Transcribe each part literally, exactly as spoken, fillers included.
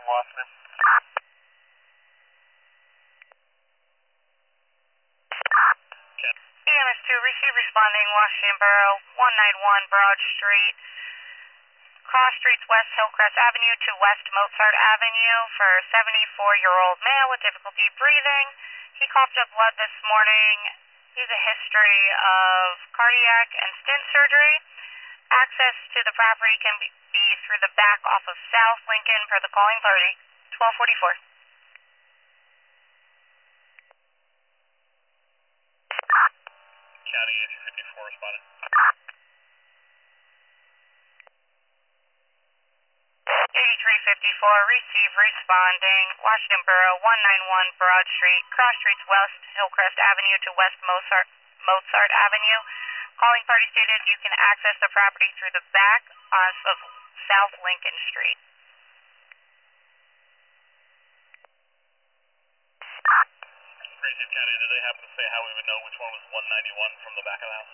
Washington. E M S two, receive responding Washington Borough, one ninety-one Broad Street, cross streets West Hillcrest Avenue to West Mozart Avenue for a seventy-four-year-old male with difficulty breathing. He coughed up blood this morning. He has a history of cardiac and stent surgery. Access to the property can be through the back off of South Lincoln per the calling party, twelve forty-four. County eighty fifty-four responding. eighty-three fifty-four, receive responding Washington Borough, one ninety-one Broad Street, cross streets West Hillcrest Avenue to West Mozart, Mozart Avenue. Calling party stated you can access the property through the back off of South Lincoln Street. Grayson County, did they happen to say how we would know which one was one ninety-one from the back of the house?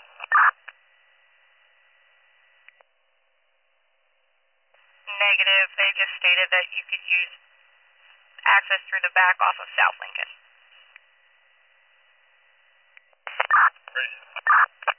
Negative. They just stated that you could use access through the back off of South Lincoln. Grayson.